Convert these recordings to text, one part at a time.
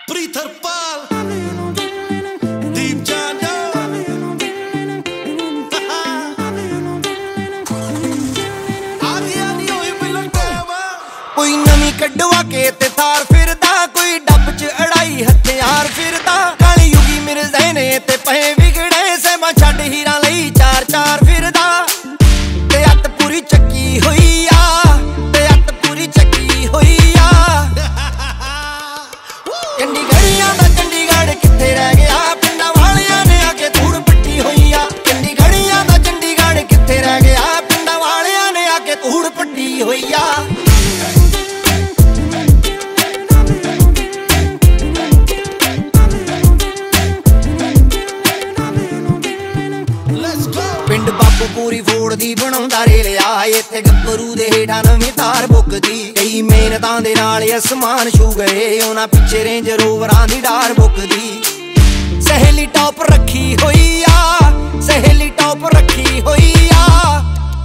ਪ੍ਰੀਤਰਪਾਲ ਦੀਪ ਜਾਨਾ ਆ ਗਿਆ ਨੀ ਹੋਈ ਬਿਲਟਾਵਾ ਕੋਈ ਨਵੀਂ ਕਢਵਾ ਕੇ ਤੇ ਥਾਰ ਫਿਰਦਾ ਕੋਈ ਡੱਬ ਚ ਅੜਾਈ ਹਥਿਆਰ ਫਿਰਦਾ ਕਾਲੀ ਯੁਗੀ ਮਿਰਜ਼ੇ ਨੇ ਤੇ ਪਏ ਵਿਗੜੇ ਸੇਵਾ ਛੱਡ ਹੀਰਾਂ ਲਈ ਚਾਰ ਚਾਰ ਫਿਰਦਾ ਤੇ ਅੱਤ ਪੂਰੀ ਚੱਕੀ ਹੋਈ ਆ ਤੇ ਅੱਤ ਪੂਰੀ ਚੱਕੀ ਹੋਈ ਆ ਚੰਡੀਗੜ੍ਹੀਆਂ ਦਾ ਚੰਡੀਗੜ੍ਹ ਕਿੱਥੇ ਰਹਿ ਗਿਆ ਪਿੰਡਾਂ ਵਾਲਿਆਂ ਨੇ ਆ ਕੇ ਧੂੜ ਪੱਟੀ ਹੋਈ ਆ ਚੰਡੀਗੜ੍ਹੀਆਂ ਦਾ ਚੰਡੀਗੜ੍ਹ ਕਿੱਥੇ ਰਹਿ ਗਿਆ ਪਿੰਡਾਂ ਵਾਲਿਆਂ ਨੇ ਆ ਕੇ ਧੂੜ ਪੱਟੀ ਹੋਈ ਆ ਪਿੰਡ ਬਾਪੂ ਪੂਰੀ ਫੋੜ ਦੀ ਬਣਾਉਂਦਾ ਰੇਲਿਆ ਇੱਥੇ ਗੱਭਰੂ ਦੇ ਹੇਠਾਂ ਨਵੀਂ ਤਾਰ ਬੁੱਕਦੀ ਕਈ ਮਿਹਨਤਾਂ ਦੇ ਨਾਲ ਅਸਮਾਨ ਛੂ ਗਏ ਉਹਨਾਂ ਪਿੱਛੇ ਰੇਂਜ ਰੋਵਰਾਂ ਦੀ ਡਾਰ ਬੁੱਕਦੀ ਸਹੇਲੀ ਟੌਪ ਰੱਖੀ ਹੋਈ ਆ ਸਹੇਲੀ ਟੌਪ ਰੱਖੀ ਹੋਈ ਆ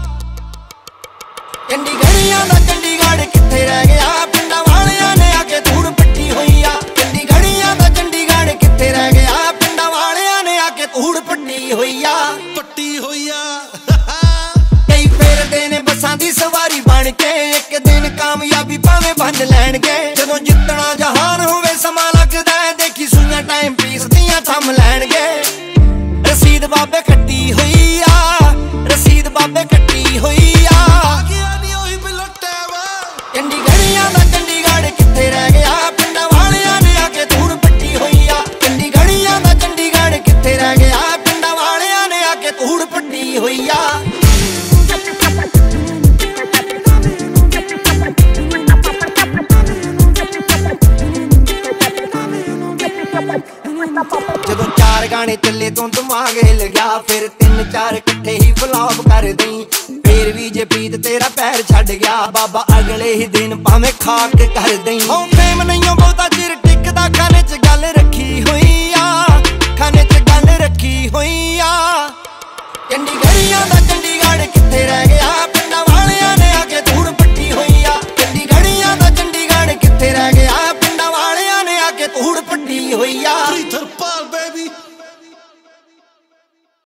ਚੰਡੀਗੜ੍ਹੀਆਂ ਦਾ ਚੰਡੀਗੜ੍ਹ ਕਿੱਥੇ ਰਹਿ ਗਿਆ ਪਿੰਡਾਂ ਵਾਲਿਆਂ ਨੇ ਆ ਕੇ ਧੂੜ ਪੱਟੀ ਹੋਈ ਆ ਚੰਡੀਗੜ੍ਹੀਆਂ ਦਾ ਚੰਡੀਗੜ੍ਹ ਕਿੱਥੇ ਰਹਿ ਗਿਆ ਪਿੰਡਾਂ ਵਾਲਿਆਂ ਨੇ ਆ ਕੇ ਧੂੜ ਪੱਟੀ ਹੋਈ ਆ ਪੱਟੀ ਹੋਈ ਆ ਕਈ ਫੇਰਦੇ ਨੇ ਬੱਸਾਂ ਦੀ ਸਵਾਰੀ ਬਣ ਕੇ ਇੱਕ ਦਿਨ ਕਾਮਯਾਬੀ ਭਾਵੇਂ ਬੰਦ ਲੈਣਗੇ ਜਦੋਂ ਜਿੱਤਣਾ ਜਹਾਨ ਹੋਵੇ ਸਮਾਂ ਲੱਗਦਾ ਦੇਖੀ ਸੂਈਆਂ ਟਾਈਮ ਪੀਸ ਦੀਆਂ ਥੰਮ ਲੈਣਗੇ ਰਸੀਦ ਬਾਬੇ ਕੱਟੀ ਹੋਈ ਆ ਰਸੀਦ ਬਾਬੇ ਕੱਟੀ ਹੋਈ ਆ ਗਿਆ ਨੀ ਹੋਈ ਬਿਲਟਾਵਾ ਚੰਡੀਗੜ੍ਹੀਆਂ ਦਾ ਚੰਡੀਗੜ੍ਹ ਕਿੱਥੇ ਰਹਿ ਗਿਆ ਪਿੰਡਾਂ ਵਾਲਿਆਂ ਨੇ ਆ ਕੇ ਧੂੜ ਪੱਟੀ ਹੋਈ ਆ ਚੰਡੀਗੜ੍ਹੀਆਂ ਦਾ ਚੰਡੀਗੜ੍ਹ ਕਿੱਥੇ ਰਹਿ ਗਿਆ ਪਿੰਡਾਂ ਵਾਲਿਆਂ ਨੇ ਆ ਕੇ ਧੂੜ ਪੱਟੀ ਹੋਈ ਆ ਜਦੋਂ ਚਾਰ ਗਾਣੇ ਚੱਲੇ ਤੋਂ ਦਿਮਾਗ ਹਿੱਲ ਗਿਆ ਫਿਰ ਤਿੰਨ ਚਾਰ ਇਕੱਠੇ ਹੀ ਫਲॉप ਕਰ ਦਈ ਫੇਰ ਵੀ ਜੇ ਪ੍ਰੀਤ ਤੇਰਾ ਪੈਰ ਛੱਡ ਗਿਆ ਬਾਬਾ ਅਗਲੇ ਹੀ ਦਿਨ ਭਾਵੇਂ ਖਾਕ ਕਰ ਦਈ ਹੋ ਫੇਮ ਨਹੀਂਓ ਬਹੁਤਾ ਚਿਰ